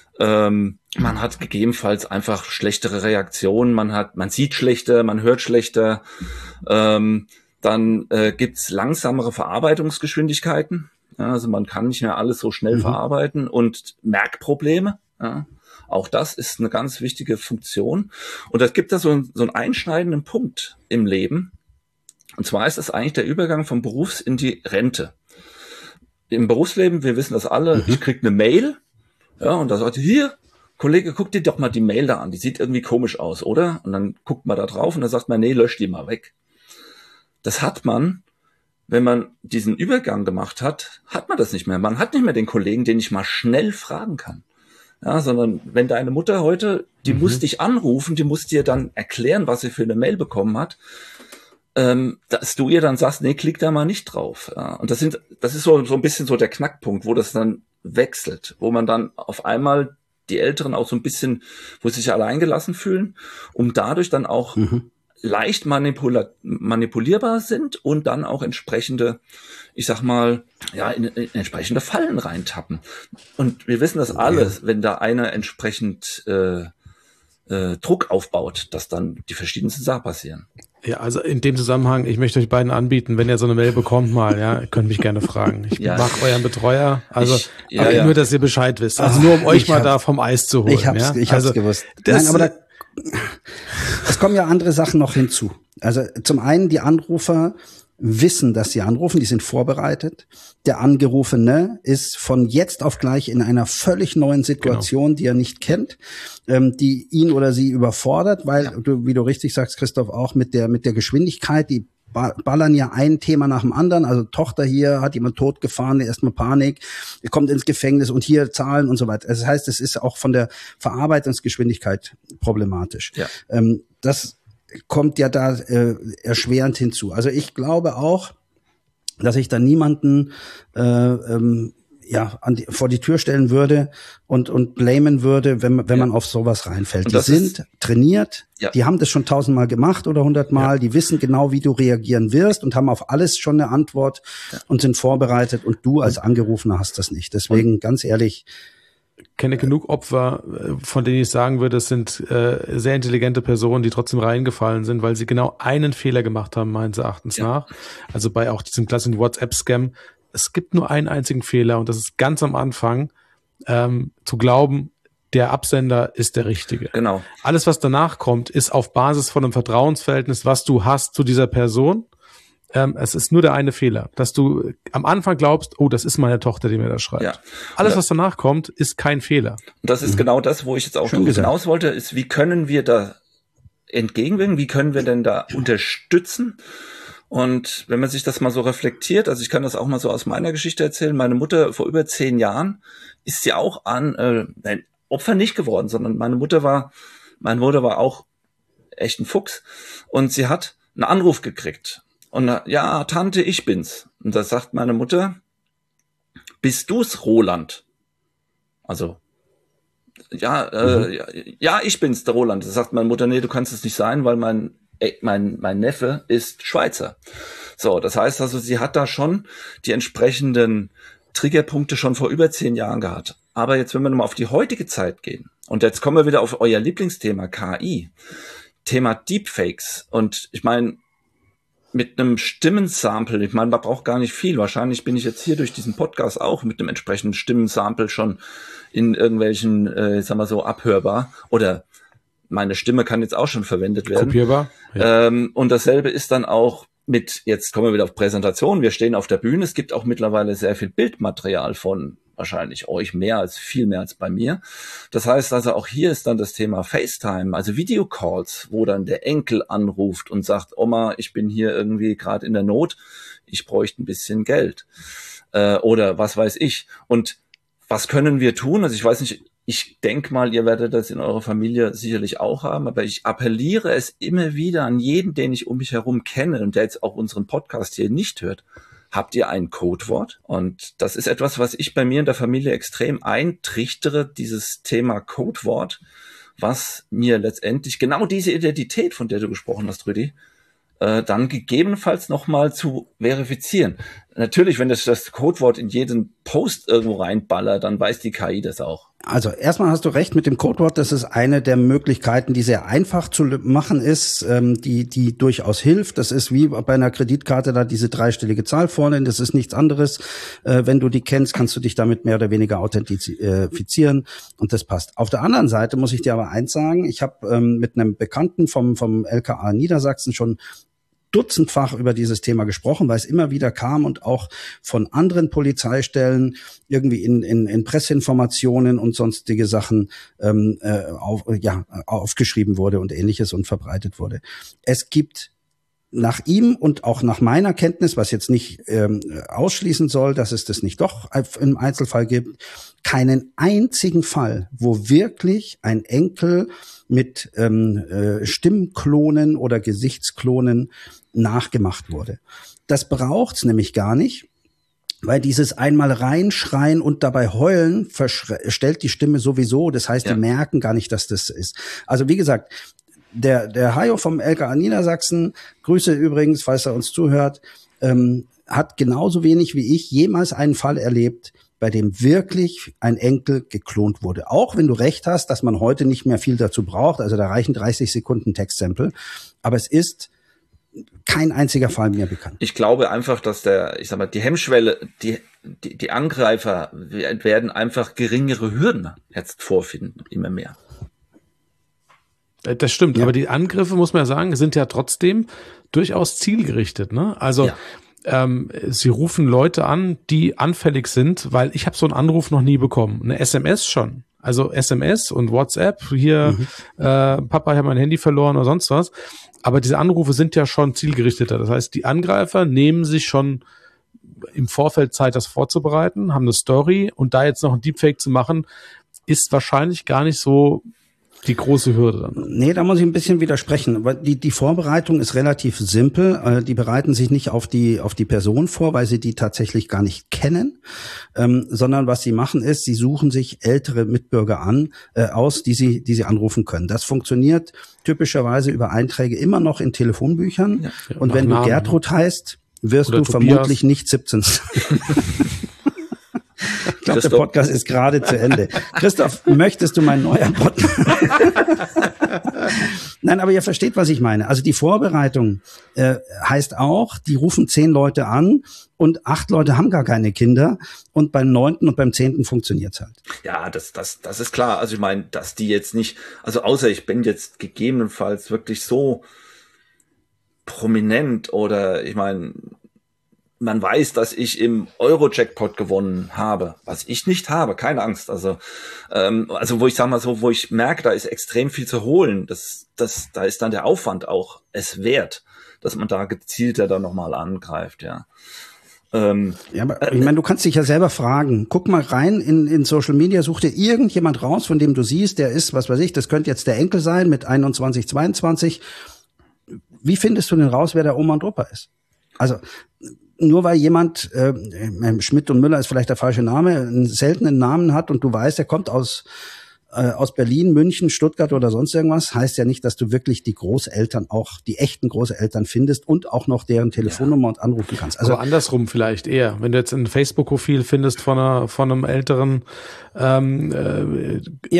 gegebenenfalls einfach schlechtere Reaktionen, man sieht schlechter, man hört schlechter, dann gibt's langsamere Verarbeitungsgeschwindigkeiten, ja, also man kann nicht mehr alles so schnell verarbeiten und Merkprobleme, ja. Auch das ist eine ganz wichtige Funktion. Und das gibt da so einen einschneidenden Punkt im Leben. Und zwar ist das eigentlich der Übergang vom Berufs- in die Rente. Im Berufsleben, wir wissen das alle, ich krieg eine Mail, ja, und da sagt hier, Kollege, guck dir doch mal die Mail da an, die sieht irgendwie komisch aus, oder? Und dann guckt man da drauf und dann sagt man, nee, lösch die mal weg. Das hat man, wenn man diesen Übergang gemacht hat, hat man das nicht mehr. Man hat nicht mehr den Kollegen, den ich mal schnell fragen kann. Ja, sondern wenn deine Mutter heute, die muss dich anrufen, die muss dir dann erklären, was sie für eine Mail bekommen hat, dass du ihr dann sagst, nee, klick da mal nicht drauf. Ja, und das ist so ein bisschen so der Knackpunkt, wo das dann wechselt, wo man dann auf einmal die Älteren auch so ein bisschen, wo sie sich alleingelassen fühlen, um dadurch dann auch leicht manipulierbar sind und dann auch entsprechende, ich sag mal, ja, in entsprechende Fallen reintappen. Und wir wissen das alles, wenn da einer entsprechend Druck aufbaut, dass dann die verschiedensten Sachen passieren. Ja, also in dem Zusammenhang, ich möchte euch beiden anbieten, wenn ihr so eine Mail bekommt mal, ja, ihr könnt mich gerne fragen. Ich mache euren Betreuer, also nur, dass ihr Bescheid wisst. Also nur, um euch mal da vom Eis zu holen. Ich hab's gewusst. Nein, aber es kommen ja andere Sachen noch hinzu. Also zum einen, die Anrufer wissen, dass sie anrufen, die sind vorbereitet. Der Angerufene ist von jetzt auf gleich in einer völlig neuen Situation, die er nicht kennt, die ihn oder sie überfordert, weil du, wie du richtig sagst, Christoph, auch mit der Geschwindigkeit, die ballern ja ein Thema nach dem anderen. Also Tochter hier hat jemand totgefahren, erstmal Panik, kommt ins Gefängnis und hier Zahlen und so weiter. Das heißt, es ist auch von der Verarbeitungsgeschwindigkeit problematisch. Ja. Das kommt ja da erschwerend hinzu. Also ich glaube auch, dass ich da niemanden vor die Tür stellen würde und blamen würde, wenn man auf sowas reinfällt. Die sind trainiert, die haben das schon 1000-mal gemacht oder 100-mal, die wissen genau, wie du reagieren wirst und haben auf alles schon eine Antwort und sind vorbereitet, und du als Angerufener hast das nicht. Deswegen, ganz ehrlich, kenne genug Opfer, von denen ich sagen würde, es sind sehr intelligente Personen, die trotzdem reingefallen sind, weil sie genau einen Fehler gemacht haben, meines Erachtens nach. Also bei auch diesem klassischen WhatsApp-Scam. Es gibt nur einen einzigen Fehler, und das ist ganz am Anfang, zu glauben, der Absender ist der Richtige. Genau. Alles, was danach kommt, ist auf Basis von einem Vertrauensverhältnis, was du hast zu dieser Person. es ist nur der eine Fehler, dass du am Anfang glaubst, oh, das ist meine Tochter, die mir das schreibt. Ja. Alles, was danach kommt, ist kein Fehler. Und das ist genau das, wo ich jetzt auch schon hinaus wollte, ist, wie können wir da entgegenwirken? Wie können wir denn da unterstützen? Und wenn man sich das mal so reflektiert, also ich kann das auch mal so aus meiner Geschichte erzählen, meine Mutter vor über 10 Jahren ist sie auch an Opfer nicht geworden, sondern meine Mutter war auch echt ein Fuchs und sie hat einen Anruf gekriegt und ja, Tante, ich bin's. Und da sagt meine Mutter, bist du's, Roland? Also ja, ich bin's, der Roland. Da sagt meine Mutter, nee, du kannst es nicht sein, weil mein Neffe ist Schweizer. So, das heißt also, sie hat da schon die entsprechenden Triggerpunkte schon vor über 10 Jahren gehabt. Aber jetzt, wenn wir nochmal auf die heutige Zeit gehen, und jetzt kommen wir wieder auf euer Lieblingsthema, KI, Thema Deepfakes. Und ich meine, mit einem Stimmensample, ich meine, man braucht gar nicht viel. Wahrscheinlich bin ich jetzt hier durch diesen Podcast auch mit einem entsprechenden Stimmensample schon in irgendwelchen, sagen wir so, abhörbar. Oder meine Stimme kann jetzt auch schon verwendet werden. Kopierbar. Ja. Und dasselbe ist dann auch mit, jetzt kommen wir wieder auf Präsentation, wir stehen auf der Bühne, es gibt auch mittlerweile sehr viel Bildmaterial von wahrscheinlich euch viel mehr als bei mir. Das heißt also, auch hier ist dann das Thema FaceTime, also Videocalls, wo dann der Enkel anruft und sagt, Oma, ich bin hier irgendwie gerade in der Not, ich bräuchte ein bisschen Geld. Oder was weiß ich. Und was können wir tun? Also ich weiß nicht, ich denke mal, ihr werdet das in eurer Familie sicherlich auch haben, aber ich appelliere es immer wieder an jeden, den ich um mich herum kenne und der jetzt auch unseren Podcast hier nicht hört. Habt ihr ein Codewort? Und das ist etwas, was ich bei mir in der Familie extrem eintrichtere, dieses Thema Codewort, was mir letztendlich genau diese Identität, von der du gesprochen hast, Rüdi, dann gegebenenfalls nochmal zu verifizieren. Natürlich, wenn das Codewort in jeden Post irgendwo reinballert, dann weiß die KI das auch. Also erstmal hast du recht mit dem Codewort. Das ist eine der Möglichkeiten, die sehr einfach zu machen ist, die durchaus hilft. Das ist wie bei einer Kreditkarte da diese dreistellige Zahl vorne. Das ist nichts anderes. Wenn du die kennst, kannst du dich damit mehr oder weniger authentifizieren und das passt. Auf der anderen Seite muss ich dir aber eins sagen. Ich habe mit einem Bekannten vom LKA Niedersachsen schon dutzendfach über dieses Thema gesprochen, weil es immer wieder kam und auch von anderen Polizeistellen irgendwie in Presseinformationen und sonstige Sachen aufgeschrieben wurde und Ähnliches und verbreitet wurde. Es gibt nach ihm und auch nach meiner Kenntnis, was jetzt nicht ausschließen soll, dass es das nicht doch im Einzelfall gibt, keinen einzigen Fall, wo wirklich ein Enkel mit Stimmklonen oder Gesichtsklonen nachgemacht wurde. Das braucht's nämlich gar nicht, weil dieses einmal reinschreien und dabei heulen verstellt die Stimme sowieso. Das heißt, die merken gar nicht, dass das ist. Also wie gesagt, der Hajo vom LKA Niedersachsen, Grüße übrigens, falls er uns zuhört, hat genauso wenig wie ich jemals einen Fall erlebt, bei dem wirklich ein Enkel geklont wurde. Auch wenn du recht hast, dass man heute nicht mehr viel dazu braucht, also da reichen 30 Sekunden Textsample, aber es ist kein einziger Fall mir bekannt. Ich glaube einfach, dass die Hemmschwelle, die Angreifer werden einfach geringere Hürden jetzt vorfinden, immer mehr. Das stimmt, aber die Angriffe, muss man ja sagen, sind ja trotzdem durchaus zielgerichtet, ne? Also sie rufen Leute an, die anfällig sind, weil ich habe so einen Anruf noch nie bekommen. Eine SMS schon. Also SMS und WhatsApp, hier, Papa, ich habe mein Handy verloren oder sonst was. Aber diese Anrufe sind ja schon zielgerichteter. Das heißt, die Angreifer nehmen sich schon im Vorfeld Zeit, das vorzubereiten, haben eine Story und da jetzt noch ein Deepfake zu machen, ist wahrscheinlich gar nicht so die große Hürde dann. Nee, da muss ich ein bisschen widersprechen. Die Vorbereitung ist relativ simpel. Die bereiten sich nicht auf die Person vor, weil sie die tatsächlich gar nicht kennen, sondern was sie machen ist, sie suchen sich ältere Mitbürger aus, die sie anrufen können. Das funktioniert typischerweise über Einträge immer noch in Telefonbüchern. Ja, und wenn du Gertrud heißt, wirst du vermutlich nicht 17. Ich glaube, der Podcast ist gerade zu Ende. Christoph, möchtest du mein neuer Podcast? Nein, aber ihr versteht, was ich meine. Also die Vorbereitung heißt auch, die rufen 10 Leute an und 8 Leute haben gar keine Kinder und beim 9. und beim 10. funktioniert's halt. Ja, das ist klar. Also ich meine, dass die jetzt nicht, also außer ich bin jetzt gegebenenfalls wirklich so prominent oder ich meine, man weiß, dass ich im Euro-Jackpot gewonnen habe, was ich nicht habe, keine Angst. Also wo ich sag mal so, wo ich merke, da ist extrem viel zu holen, da ist dann der Aufwand auch es wert, dass man da gezielter dann nochmal angreift, ja. Ja, aber ich meine, du kannst dich ja selber fragen. Guck mal rein in Social Media, such dir irgendjemand raus, von dem du siehst, der ist, was weiß ich, das könnte jetzt der Enkel sein mit 21, 22. Wie findest du denn raus, wer der Oma und Opa ist? Also nur weil jemand, Schmidt und Müller ist vielleicht der falsche Name, einen seltenen Namen hat und du weißt, er kommt aus Berlin, München, Stuttgart oder sonst irgendwas, heißt ja nicht, dass du wirklich die Großeltern auch, die echten Großeltern findest und auch noch deren Telefonnummer und anrufen kannst. Also aber andersrum vielleicht eher. Wenn du jetzt ein Facebook-Profil findest von einem älteren, dann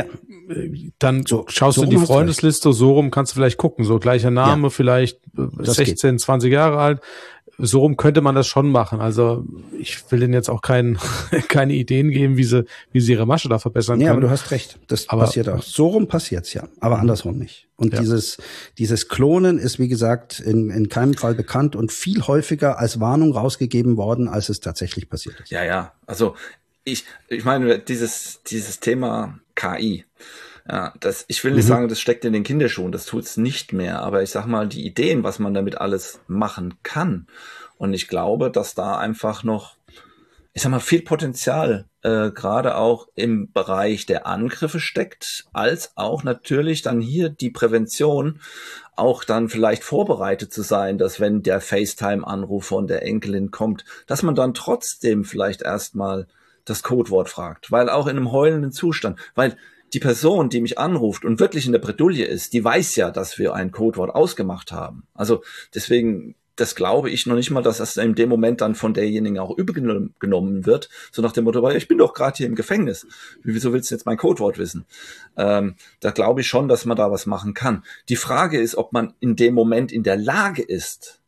schaust du in die Freundesliste, so rum kannst du vielleicht gucken. So gleicher Name, vielleicht 16, 20 Jahre alt. So rum könnte man das schon machen. Also ich will denen jetzt auch keine Ideen geben, wie sie ihre Masche da verbessern können. Ja, aber du hast recht. Das passiert auch. So rum passiert's ja, aber andersrum nicht. Und dieses Klonen ist, wie gesagt, in keinem Fall bekannt und viel häufiger als Warnung rausgegeben worden, als es tatsächlich passiert ist. Ja. Also ich meine, dieses Thema KI, ja, ich will nicht sagen, das steckt in den Kinderschuhen, das tut's nicht mehr, aber ich sag mal, die Ideen, was man damit alles machen kann, und ich glaube, dass da einfach noch, ich sag mal, viel Potenzial gerade auch im Bereich der Angriffe steckt, als auch natürlich dann hier die Prävention, auch dann vielleicht vorbereitet zu sein, dass wenn der FaceTime-Anruf von der Enkelin kommt, dass man dann trotzdem vielleicht erstmal das Codewort fragt, weil auch in einem heulenden Zustand, weil die Person, die mich anruft und wirklich in der Bredouille ist, die weiß ja, dass wir ein Codewort ausgemacht haben. Also deswegen, das glaube ich noch nicht mal, dass das in dem Moment dann von derjenigen auch übergenommen wird. So nach dem Motto, ich bin doch gerade hier im Gefängnis. Wieso willst du jetzt mein Codewort wissen? Da glaube ich schon, dass man da was machen kann. Die Frage ist, ob man in dem Moment in der Lage ist,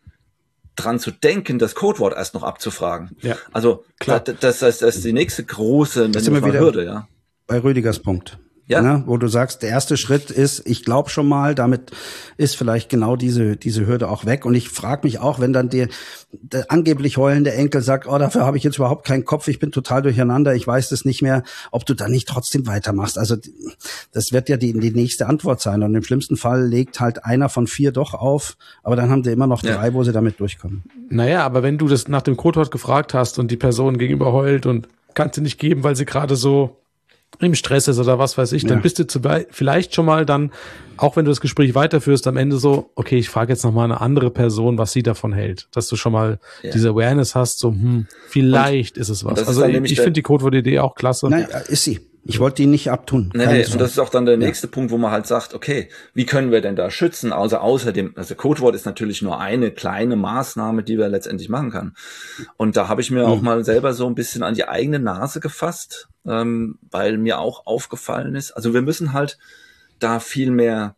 dran zu denken, das Codewort erst noch abzufragen. Ja, also klar. Das ist die nächste große Hürde, ja. Bei Rüdigers Punkt. Ja. Ne, wo du sagst, der erste Schritt ist, ich glaube schon mal, damit ist vielleicht genau diese Hürde auch weg. Und ich frage mich auch, wenn dann der angeblich heulende Enkel sagt, dafür habe ich jetzt überhaupt keinen Kopf, ich bin total durcheinander, ich weiß das nicht mehr, ob du dann nicht trotzdem weitermachst. Also das wird ja die nächste Antwort sein. Und im schlimmsten Fall legt halt einer von 4 doch auf, aber dann haben die immer noch 3, wo sie damit durchkommen. Naja, aber wenn du das nach dem Codewort gefragt hast und die Person gegenüber heult und kannst du nicht geben, weil sie gerade so im Stress ist oder was weiß ich, dann bist du vielleicht schon mal dann, auch wenn du das Gespräch weiterführst, am Ende so, okay, ich frage jetzt noch mal eine andere Person, was sie davon hält, dass du schon mal diese Awareness hast, so, vielleicht ist es was. Also ich finde die Codewort-Idee auch klasse. Nein, ist sie. Ich wollte die nicht abtun. Nee, und das ist auch dann der nächste Punkt, wo man halt sagt, okay, wie können wir denn da schützen? Also außerdem, also Codewort ist natürlich nur eine kleine Maßnahme, die wir letztendlich machen kann. Und da habe ich mir auch mal selber so ein bisschen an die eigene Nase gefasst, weil mir auch aufgefallen ist, also wir müssen halt da viel mehr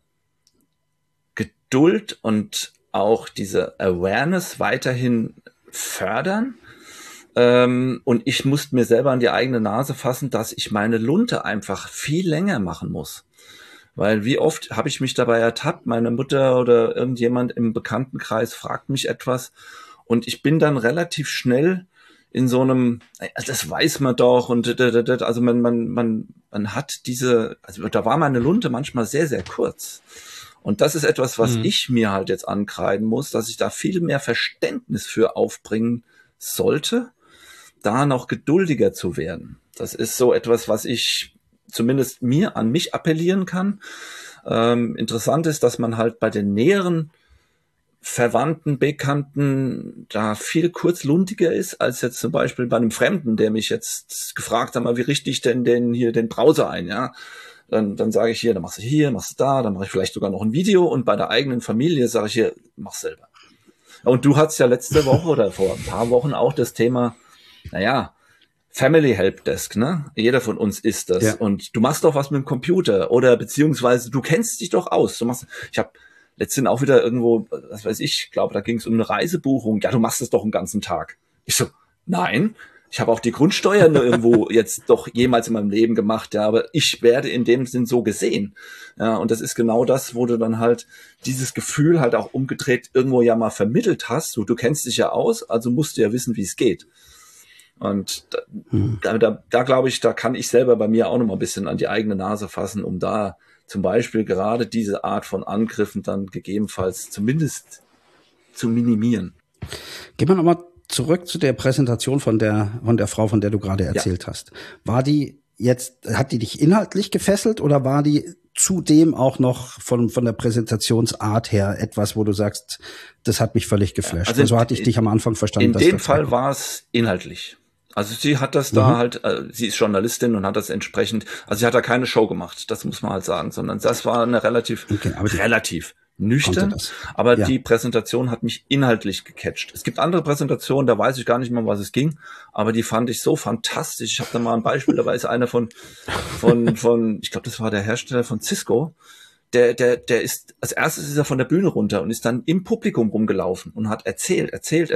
Geduld und auch diese Awareness weiterhin fördern. Und ich musste mir selber an die eigene Nase fassen, dass ich meine Lunte einfach viel länger machen muss. Weil wie oft habe ich mich dabei ertappt, meine Mutter oder irgendjemand im Bekanntenkreis fragt mich etwas und ich bin dann relativ schnell in so einem, das weiß man doch und also man hat diese, also da war meine Lunte manchmal sehr, sehr kurz. Und das ist etwas, was ich mir halt jetzt ankreiden muss, dass ich da viel mehr Verständnis für aufbringen sollte, da noch geduldiger zu werden. Das ist so etwas, was ich zumindest an mich appellieren kann. Interessant ist, dass man halt bei den näheren Verwandten, Bekannten da viel kurzluntiger ist, als jetzt zum Beispiel bei einem Fremden, der mich jetzt gefragt hat, wie richte ich denn den Browser ein, ja? Dann sage ich hier, dann machst du da, dann mache ich vielleicht sogar noch ein Video und bei der eigenen Familie sage ich hier, mach selber. Und du hattest ja letzte Woche oder vor ein paar Wochen auch das Thema, Family Helpdesk, ne? Jeder von uns ist das. Ja. Und du machst doch was mit dem Computer oder beziehungsweise du kennst dich doch aus. Ich habe letztens auch wieder irgendwo, was weiß ich, glaube, da ging es um eine Reisebuchung. Ja, du machst es doch einen ganzen Tag. Ich so, nein, Ich habe auch die Grundsteuer irgendwo jetzt doch jemals in meinem Leben gemacht, ja, aber ich werde in dem Sinn so gesehen. Ja, und das ist genau das, wo du dann halt dieses Gefühl halt auch umgedreht irgendwo ja mal vermittelt hast. Du kennst dich ja aus, also musst du ja wissen, wie es geht. Und da glaube ich, da kann ich selber bei mir auch noch mal ein bisschen an die eigene Nase fassen, um da zum Beispiel gerade diese Art von Angriffen dann gegebenenfalls zumindest zu minimieren. Gehen wir nochmal zurück zu der Präsentation von der Frau, von der du gerade erzählt hast. Hat die dich inhaltlich gefesselt oder war die zudem auch noch von der Präsentationsart her etwas, wo du sagst, das hat mich völlig geflasht? Also so hatte ich dich am Anfang verstanden. In dem Fall war es inhaltlich. Also sie hat das da halt, sie ist Journalistin und hat das entsprechend, also sie hat da keine Show gemacht, das muss man halt sagen, sondern das war eine relativ nüchtern, aber die Präsentation hat mich inhaltlich gecatcht. Es gibt andere Präsentationen, da weiß ich gar nicht mehr, um was es ging, aber die fand ich so fantastisch. Ich habe da mal ein Beispiel, da war es einer von, ich glaube, das war der Hersteller von Cisco, der ist, als erstes ist er von der Bühne runter und ist dann im Publikum rumgelaufen und hat erzählt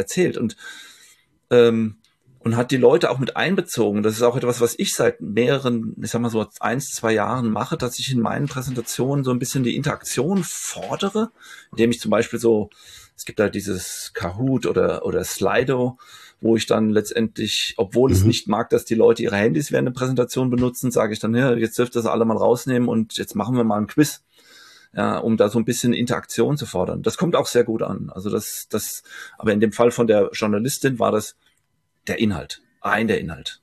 und hat die Leute auch mit einbezogen. Das ist auch etwas, was ich seit mehreren, ich sag mal so 1-2 Jahren mache, dass ich in meinen Präsentationen so ein bisschen die Interaktion fordere, indem ich zum Beispiel so, es gibt da dieses Kahoot oder Slido, wo ich dann letztendlich, obwohl es nicht mag, dass die Leute ihre Handys während der Präsentation benutzen, sage ich dann, ja, jetzt dürft ihr das alle mal rausnehmen und jetzt machen wir mal ein Quiz. Ja, um da so ein bisschen Interaktion zu fordern. Das kommt auch sehr gut an. Also aber in dem Fall von der Journalistin war das der Inhalt. Der Inhalt.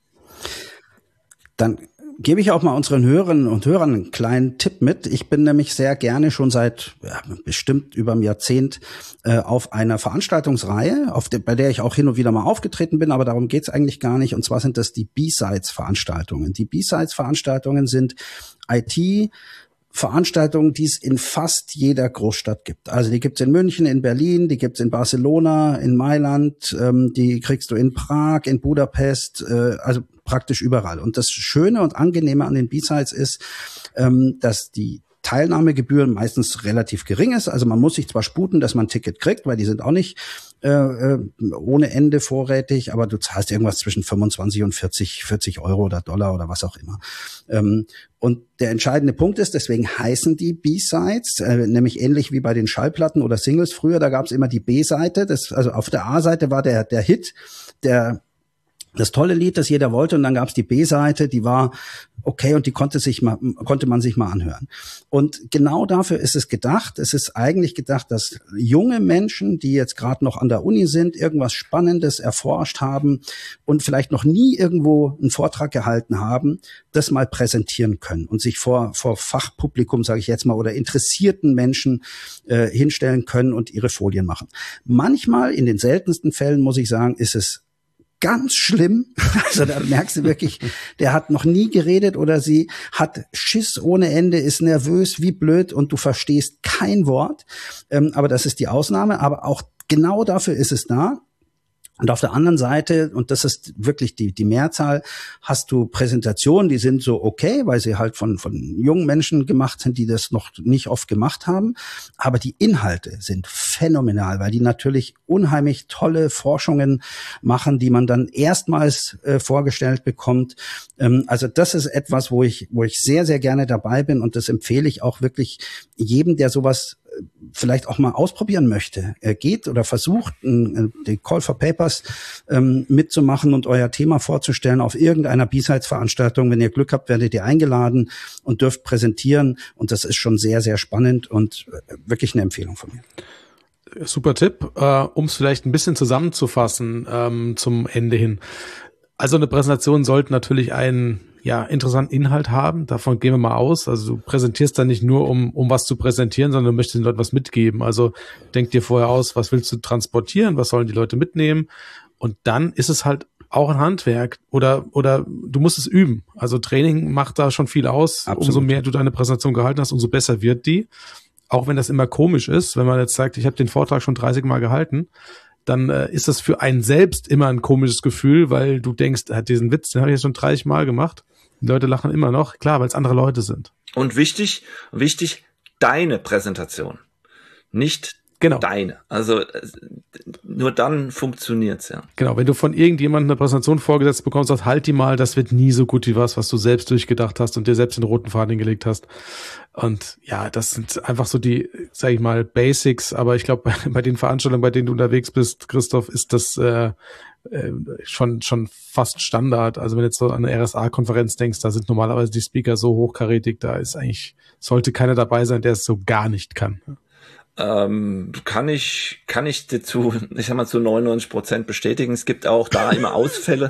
Dann gebe ich auch mal unseren Hörerinnen und Hörern einen kleinen Tipp mit. Ich bin nämlich sehr gerne schon seit bestimmt über einem Jahrzehnt auf einer Veranstaltungsreihe, bei der ich auch hin und wieder mal aufgetreten bin, aber darum geht's eigentlich gar nicht. Und zwar sind das die B-Sides-Veranstaltungen. Die B-Sides-Veranstaltungen sind Veranstaltungen, die es in fast jeder Großstadt gibt. Also die gibt's in München, in Berlin, die gibt's in Barcelona, in Mailand, die kriegst du in Prag, in Budapest, also praktisch überall. Und das Schöne und Angenehme an den B-Sides ist, dass die Teilnahmegebühr meistens relativ gering ist. Also man muss sich zwar sputen, dass man ein Ticket kriegt, weil die sind auch nicht ohne Ende vorrätig, aber du zahlst irgendwas zwischen 25 und 40 Euro oder Dollar oder was auch immer. Und der entscheidende Punkt ist, deswegen heißen die B-Sides, nämlich ähnlich wie bei den Schallplatten oder Singles früher, da gab es immer die B-Seite, also auf der A-Seite war der Hit, das tolle Lied, das jeder wollte, und dann gab es die B-Seite, die war okay und die konnte man sich mal anhören. Und genau dafür ist es gedacht. Es ist eigentlich gedacht, dass junge Menschen, die jetzt gerade noch an der Uni sind, irgendwas Spannendes erforscht haben und vielleicht noch nie irgendwo einen Vortrag gehalten haben, das mal präsentieren können und sich vor Fachpublikum, sage ich jetzt mal, oder interessierten Menschen hinstellen können und ihre Folien machen. Manchmal, in den seltensten Fällen, muss ich sagen, ist es ganz schlimm. Also da merkst du wirklich, der hat noch nie geredet oder sie hat Schiss ohne Ende, ist nervös, wie blöd, und du verstehst kein Wort. Aber das ist die Ausnahme. Aber auch genau dafür ist es da. Und auf der anderen Seite, und das ist wirklich die Mehrzahl, hast du Präsentationen, die sind so okay, weil sie halt von jungen Menschen gemacht sind, die das noch nicht oft gemacht haben. Aber die Inhalte sind phänomenal, weil die natürlich unheimlich tolle Forschungen machen, die man dann erstmals vorgestellt bekommt. Also das ist etwas, wo ich sehr, sehr gerne dabei bin, und das empfehle ich auch wirklich jedem, der sowas vielleicht auch mal ausprobieren möchte. Geht oder versucht, den Call for Papers mitzumachen und euer Thema vorzustellen auf irgendeiner B-Sides-Veranstaltung. Wenn ihr Glück habt, werdet ihr eingeladen und dürft präsentieren. Und das ist schon sehr, sehr spannend und wirklich eine Empfehlung von mir. Super Tipp, um es vielleicht ein bisschen zusammenzufassen zum Ende hin. Also eine Präsentation sollte natürlich einen interessanten Inhalt haben. Davon gehen wir mal aus. Also du präsentierst dann nicht nur, um was zu präsentieren, sondern du möchtest den Leuten was mitgeben. Also denk dir vorher aus, was willst du transportieren, was sollen die Leute mitnehmen? Und dann ist es halt auch ein Handwerk oder du musst es üben. Also Training macht da schon viel aus. Absolut. Umso mehr du deine Präsentation gehalten hast, umso besser wird die. Auch wenn das immer komisch ist, wenn man jetzt sagt, ich habe den Vortrag schon 30 Mal gehalten, dann ist das für einen selbst immer ein komisches Gefühl, weil du denkst, diesen Witz, den habe ich jetzt schon 30 Mal gemacht. Die Leute lachen immer noch, klar, weil es andere Leute sind. Und wichtig, deine Präsentation. Nicht Genau. deine. Also nur dann funktioniert's, ja. Genau, wenn du von irgendjemandem eine Präsentation vorgesetzt bekommst, sagst, halt die mal, das wird nie so gut wie was du selbst durchgedacht hast und dir selbst den roten Faden hingelegt hast. Und ja, das sind einfach so die, sag ich mal, Basics, aber ich glaube, bei den Veranstaltungen, bei denen du unterwegs bist, Christoph, ist das schon fast Standard. Also wenn du jetzt so an eine RSA-Konferenz denkst, da sind normalerweise die Speaker so hochkarätig, da ist eigentlich, sollte keiner dabei sein, der es so gar nicht kann. Kann ich dir zu 99% bestätigen. Es gibt auch da immer Ausfälle.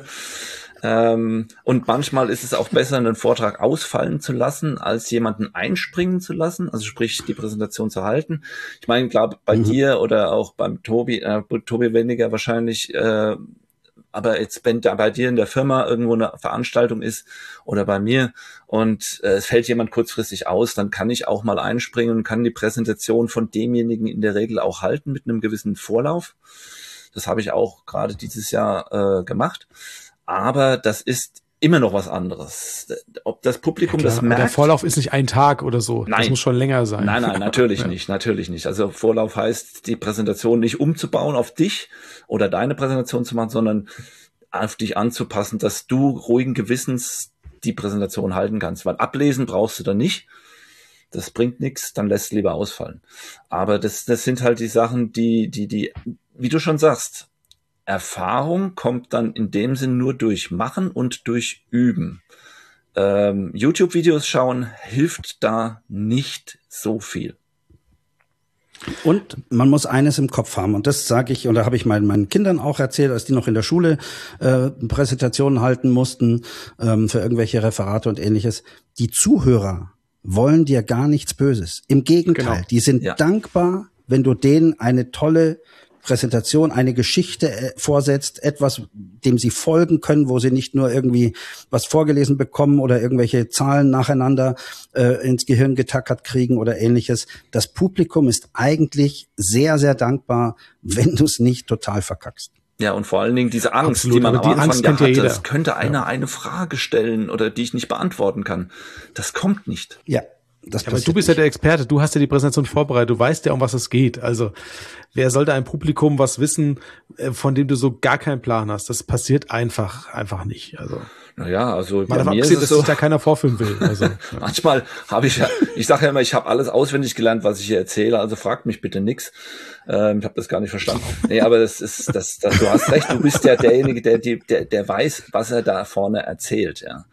Und manchmal ist es auch besser, einen Vortrag ausfallen zu lassen, als jemanden einspringen zu lassen, also sprich die Präsentation zu halten. Ich meine, glaube bei dir oder auch beim Tobi weniger wahrscheinlich, aber jetzt, wenn da bei dir in der Firma irgendwo eine Veranstaltung ist oder bei mir und es fällt jemand kurzfristig aus, dann kann ich auch mal einspringen und kann die Präsentation von demjenigen in der Regel auch halten mit einem gewissen Vorlauf. Das habe ich auch gerade dieses Jahr gemacht. Aber das ist immer noch was anderes. Ob das Publikum das merkt. Der Vorlauf ist nicht ein Tag oder so. Nein. Das muss schon länger sein. Nein, natürlich nicht, natürlich nicht. Also Vorlauf heißt, die Präsentation nicht umzubauen auf dich oder deine Präsentation zu machen, sondern auf dich anzupassen, dass du ruhigen Gewissens die Präsentation halten kannst. Weil ablesen brauchst du dann nicht. Das bringt nichts, dann lässt es lieber ausfallen. Aber das sind halt die Sachen, die, wie du schon sagst, Erfahrung kommt dann in dem Sinn nur durch Machen und durch Üben. YouTube-Videos schauen hilft da nicht so viel. Und man muss eines im Kopf haben, und das sage ich, oder habe ich meinen Kindern auch erzählt, als die noch in der Schule Präsentationen halten mussten für irgendwelche Referate und ähnliches. Die Zuhörer wollen dir gar nichts Böses. Im Gegenteil, die sind dankbar, wenn du denen eine tolle Präsentation, eine Geschichte vorsetzt, etwas, dem sie folgen können, wo sie nicht nur irgendwie was vorgelesen bekommen oder irgendwelche Zahlen nacheinander ins Gehirn getackert kriegen oder ähnliches. Das Publikum ist eigentlich sehr, sehr dankbar, wenn du es nicht total verkackst. Ja, und vor allen Dingen diese Angst, Absolut, die man am Anfang ja hatte, es könnte einer eine Frage stellen oder die ich nicht beantworten kann. Das kommt nicht. Ja. Aber du bist ja der Experte, du hast ja die Präsentation vorbereitet, du weißt ja, um was es geht. Also wer sollte ein Publikum was wissen, von dem du so gar keinen Plan hast? Das passiert einfach nicht. Also naja, also bei mir ist es so, dass sich da keiner vorführen will. Also manchmal habe ich sage ja immer, ich habe alles auswendig gelernt, was ich hier erzähle, also fragt mich bitte nix. Ich habe das gar nicht verstanden. Nee, aber du hast recht, du bist ja derjenige, der weiß, was er da vorne erzählt, ja.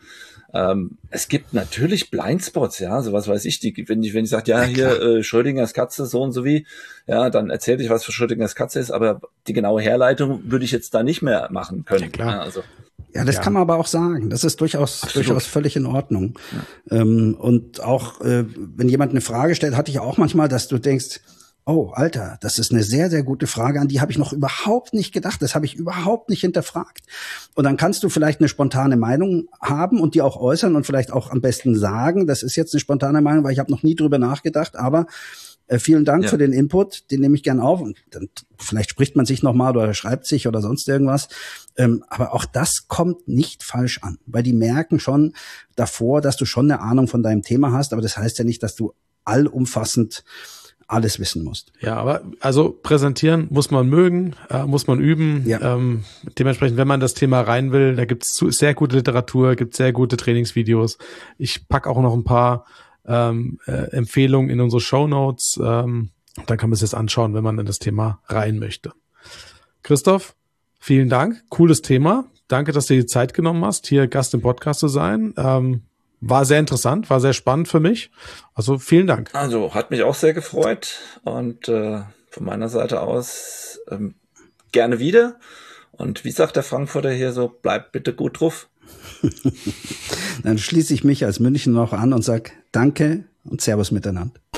Es gibt natürlich Blindspots, ja, so was weiß ich, wenn ich sage, ja, hier Schrödingers Katze, so und so wie, ja, dann erzähle ich, was für Schrödingers Katze ist, aber die genaue Herleitung würde ich jetzt da nicht mehr machen können. Ja, klar. Ja, also. Ja, das kann man aber auch sagen. Das ist durchaus völlig in Ordnung. Ja. Und auch, wenn jemand eine Frage stellt, hatte ich auch manchmal, dass du denkst, oh, Alter, das ist eine sehr, sehr gute Frage, an die habe ich noch überhaupt nicht gedacht. Das habe ich überhaupt nicht hinterfragt. Und dann kannst du vielleicht eine spontane Meinung haben und die auch äußern und vielleicht auch am besten sagen, das ist jetzt eine spontane Meinung, weil ich habe noch nie drüber nachgedacht, aber vielen Dank für den Input, den nehme ich gern auf. Und dann vielleicht spricht man sich nochmal oder schreibt sich oder sonst irgendwas. Aber auch das kommt nicht falsch an, weil die merken schon davor, dass du schon eine Ahnung von deinem Thema hast, aber das heißt ja nicht, dass du allumfassend alles wissen musst. Ja, aber also präsentieren muss man mögen, muss man üben. Ja. Dementsprechend, wenn man das Thema rein will, da gibt's sehr gute Literatur, gibt sehr gute Trainingsvideos. Ich pack auch noch ein paar Empfehlungen in unsere Shownotes. Dann kann man sich das anschauen, wenn man in das Thema rein möchte. Christoph, vielen Dank. Cooles Thema. Danke, dass du dir die Zeit genommen hast, hier Gast im Podcast zu sein. War sehr interessant, war sehr spannend für mich. Also vielen Dank. Also hat mich auch sehr gefreut und von meiner Seite aus gerne wieder. Und wie sagt der Frankfurter hier so, bleibt bitte gut drauf. Dann schließe ich mich als Münchner noch an und sage Danke und Servus miteinander.